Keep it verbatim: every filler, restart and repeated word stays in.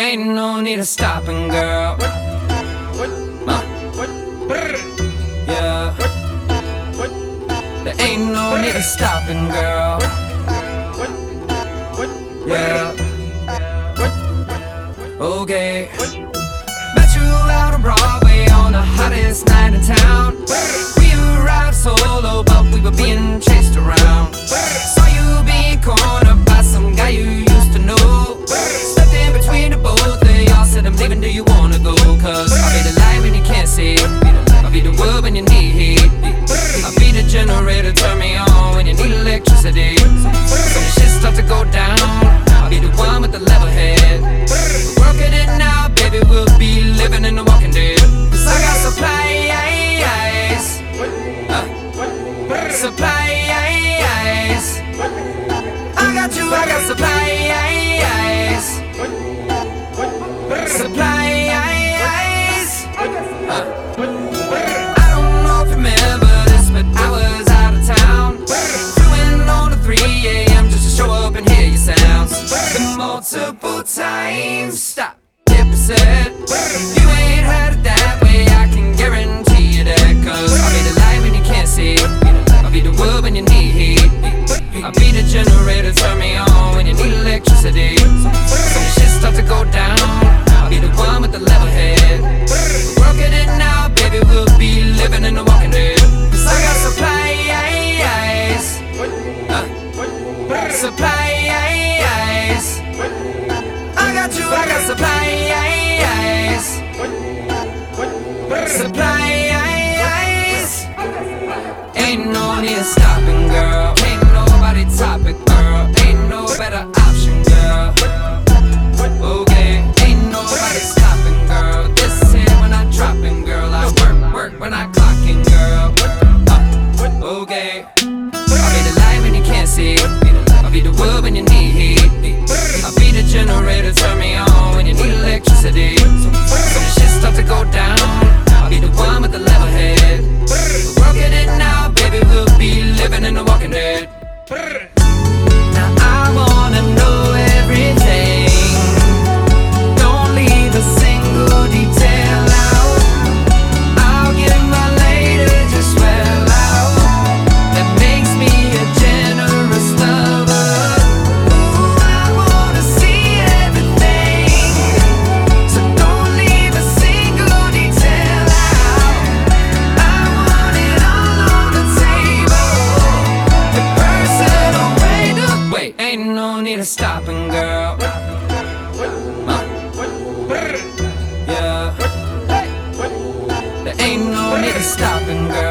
Ain't no need of stopping, girl. Uh. Yeah. There ain't no need of stopping, girl. Yeah. Okay. Met you out on Broadway on the hottest night in town. We arrived solo, but we were being chased around. Saw you being cornered by some guy you used to know. Stepped in between the both of y'all, said I'm leaving, do you wanna go? Cause I'll be the light when you can't see, I'll be the wood when you need heat, I'll be the generator, turn me on when you need electricity. Some shit start to go down, I'll be the one with the level head. We're working it now, baby, we'll be living in the Walking Dead. Cause I got supplies, uh, supplies. I got you, I got supplies, supplies. uh. I don't know if you remember this, but I was out of town, doing on the three A M just to show up and hear your sounds. The multiple times, stop, hit reset. You ain't heard it that way, I can guarantee you that. Cause I'll be the light when you can't see, I'll be the wood when you need heat, I'll be the generator, turn me on when you need electricity. Some shit start to go down, I'll be the one with the level head. We're working it now, baby, we'll be living in the Walking Dead. Cause I got supplies, uh, supplies. I got you, I got supplies, supplies. Ain't no need of stopping, girl. Ain't nobody topic, girl. Ain't no better option, girl. Okay, ain't nobody stopping, girl. This here when I dropping, girl. I work, work when I clocking, girl. Uh, okay, I'll be the light when you can't see, I'll be the wood when you need heat, I'll be the generator, turn me on when you need electricity. Some shit start to go down, I'll be the one with the level head. We're working it now, baby, we'll be living in the Walking Dead. Now I wanna know everything, don't leave a single detail out. I'll give my later just well out. That makes me a generous lover. Ooh, I wanna see everything, so don't leave a single detail out. I want it all on the table, the personal way to wait. Ain't no need of stopping, girl. Uh. Yeah. There ain't no need of stopping, girl.